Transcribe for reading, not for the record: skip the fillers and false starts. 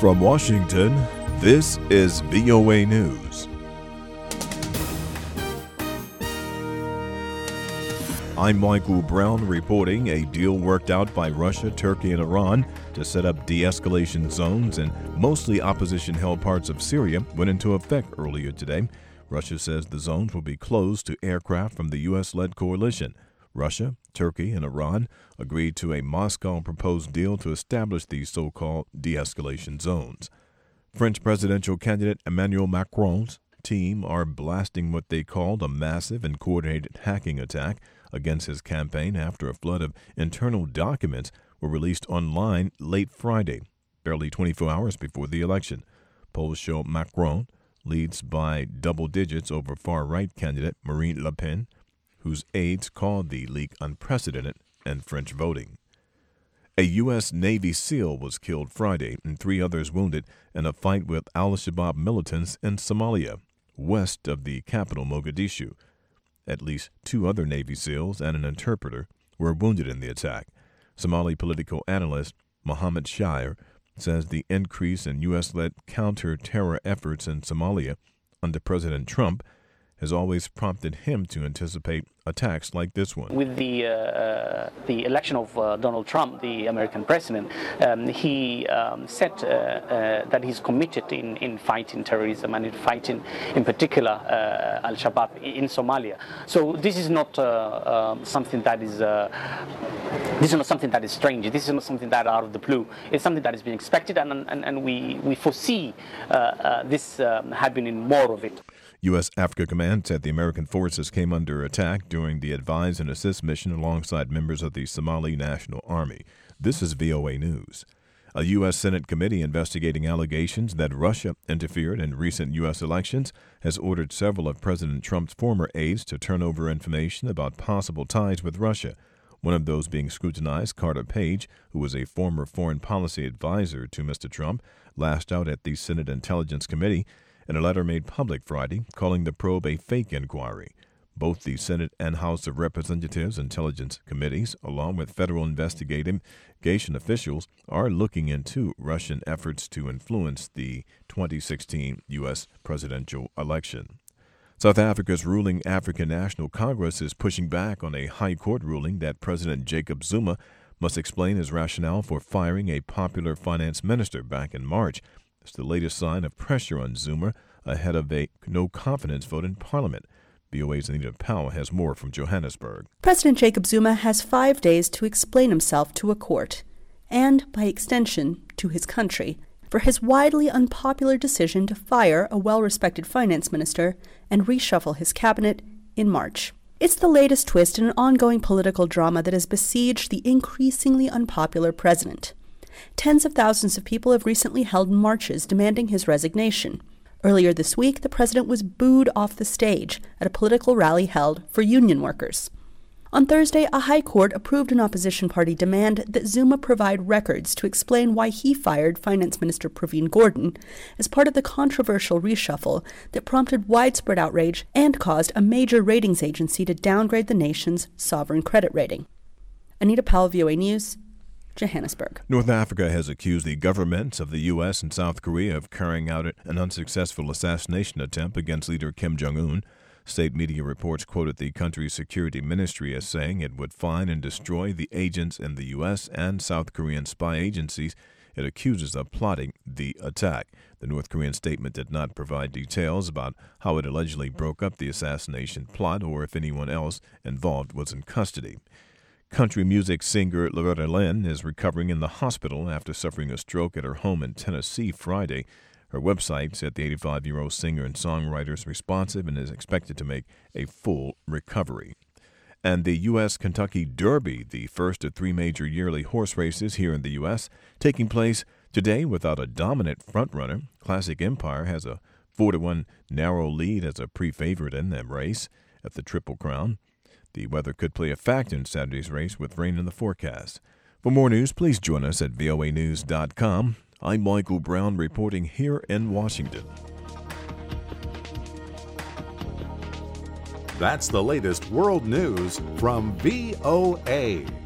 From Washington, this is VOA News. I'm Michael Brown reporting a deal worked out by Russia, Turkey, and Iran to set up de-escalation zones in mostly opposition-held parts of Syria went into effect earlier today. Russia says the zones will be closed to aircraft from the U.S.-led coalition. Russia, Turkey, and Iran agreed to a Moscow-proposed deal to establish these so-called de-escalation zones. French presidential candidate Emmanuel Macron's team are blasting what they called a massive and coordinated hacking attack against his campaign after a flood of internal documents were released online late Friday, barely 24 hours before the election. Polls show Macron leads by double digits over far-right candidate Marine Le Pen, whose aides called the leak unprecedented in French voting. A U.S. Navy SEAL was killed Friday and 3 others wounded in a fight with al-Shabaab militants in Somalia, west of the capital Mogadishu. At least 2 other Navy SEALs and an interpreter were wounded in the attack. Somali political analyst Mohammed Shire says the increase in U.S.-led counter-terror efforts in Somalia under President Trump has always prompted him to anticipate attacks like this one. With the election of Donald Trump, the American president, he said that he's committed in fighting terrorism and in fighting, in particular, al-Shabaab in Somalia. So this is not something that is strange. This is not something that out of the blue. It's something that has been expected, and we foresee this happening more of it. U.S. Africa Command said the American forces came under attack during the Advise and Assist mission alongside members of the Somali National Army. This is VOA News. A U.S. Senate committee investigating allegations that Russia interfered in recent U.S. elections has ordered several of President Trump's former aides to turn over information about possible ties with Russia. One of those being scrutinized, Carter Page, who was a former foreign policy advisor to Mr. Trump, lashed out at the Senate Intelligence Committee in a letter made public Friday, calling the probe a fake inquiry. Both the Senate and House of Representatives Intelligence Committees, along with federal investigation officials, are looking into Russian efforts to influence the 2016 U.S. presidential election. South Africa's ruling African National Congress is pushing back on a high court ruling that President Jacob Zuma must explain his rationale for firing a popular finance minister back in March. It's the latest sign of pressure on Zuma ahead of a no-confidence vote in Parliament. VOA's Anita Powell has more from Johannesburg. President Jacob Zuma has 5 days to explain himself to a court, and, by extension, to his country, for his widely unpopular decision to fire a well-respected finance minister and reshuffle his cabinet in March. It's the latest twist in an ongoing political drama that has besieged the increasingly unpopular president. Tens of thousands of people have recently held marches demanding his resignation. Earlier this week, the president was booed off the stage at a political rally held for union workers. On Thursday, a high court approved an opposition party demand that Zuma provide records to explain why he fired Finance Minister Pravin Gordhan as part of the controversial reshuffle that prompted widespread outrage and caused a major ratings agency to downgrade the nation's sovereign credit rating. Anita Powell, VOA News, Johannesburg. North Africa has accused the governments of the U.S. and South Korea of carrying out an unsuccessful assassination attempt against leader Kim Jong-un. State media reports quoted the country's security ministry as saying it would find and destroy the agents in the U.S. and South Korean spy agencies it accuses of plotting the attack. The North Korean statement did not provide details about how it allegedly broke up the assassination plot or if anyone else involved was in custody. Country music singer Loretta Lynn is recovering in the hospital after suffering a stroke at her home in Tennessee Friday. Her website said the 85-year-old singer and songwriter is responsive and is expected to make a full recovery. And the U.S. Kentucky Derby, the first of 3 major yearly horse races here in the U.S., taking place today without a dominant frontrunner. Classic Empire has a 4-1 narrow lead as a pre-favorite in that race at the Triple Crown. The weather could play a factor in Saturday's race with rain in the forecast. For more news, please join us at voanews.com. I'm Michael Brown reporting here in Washington. That's the latest world news from VOA.